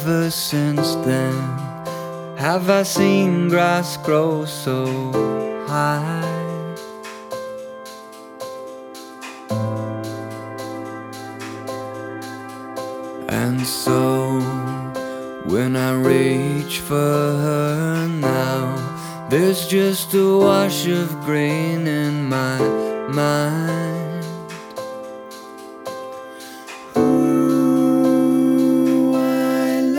never since then have I seen grass grow so high. And so when I reach for her now, there's just a wash of green in my mind.